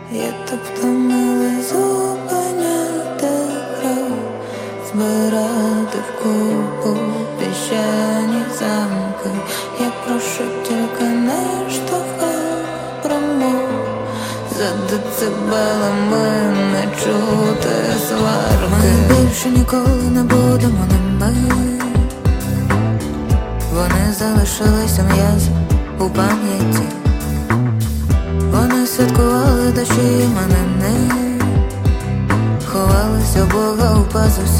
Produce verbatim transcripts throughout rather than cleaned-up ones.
Я так втомилась зупиняти кров, збирати вкупу піщані замки. Я прошу, тільки не штовхай промов. За децибелами не чути сварки. Ми більше ніколи не будемо ними. Вони залишилися м'язи у пам'яті. Вони святкували дощі іменини, ховалися у Бога у пазусі.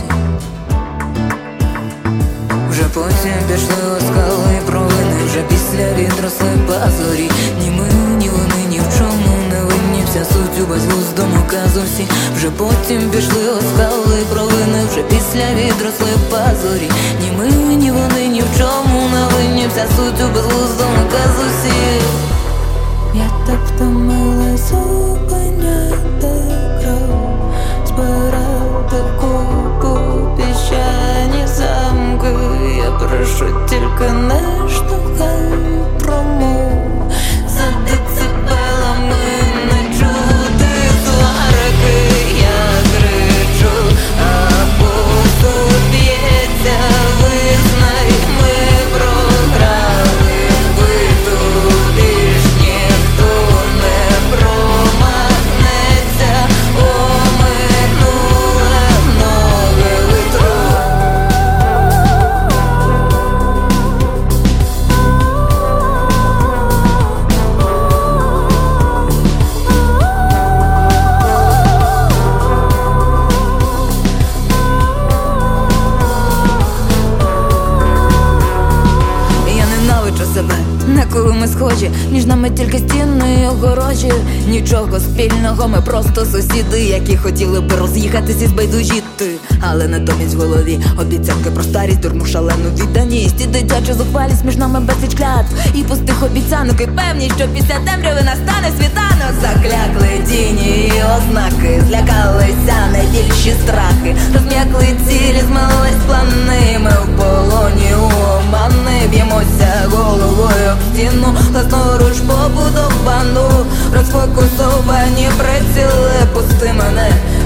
Вже потім пішли оскали і провини, вже після відросли пазурі. Ні ми, ні вони, ні в чому не винні, вся суть у безглуздому казусі. Вже потім пішли оскали і провини, вже після відросли пазурі. Ні ми, ні вони, ні в чому не винні, вся суть у безглуздому казусі. Я так втомилась зупиняти кров, збирати вкупу піщані замки. Я прошу, тільки не штовхай промов. За децибелами не чути сварки. Я кричу, а посуд б'ється, визнай, ми програли битву. Більш ніхто не промахнеться, оминуле многе литро. Я ненавиджу себе, на кого ми схожі, між нами тільки стіни й огорожі. Нічого спільного, ми просто сусіди, які хотіли би роз'їхатись і збайдужіти. Але натомість в голові обіцянки про старість, дурну шалену відданість і дитячу зухвалість, між нами безліч клятв і пустих обіцянок, і певність, що після темряви настане світанок. Заклякли тіні і ознаки, злякалися найбільші страхи, розм'якли цілі, змились плани. Ми в полоні у омани, б'ємося головою об стіну, власноруч побудовану, розфокусовані приціли. Пусти мене,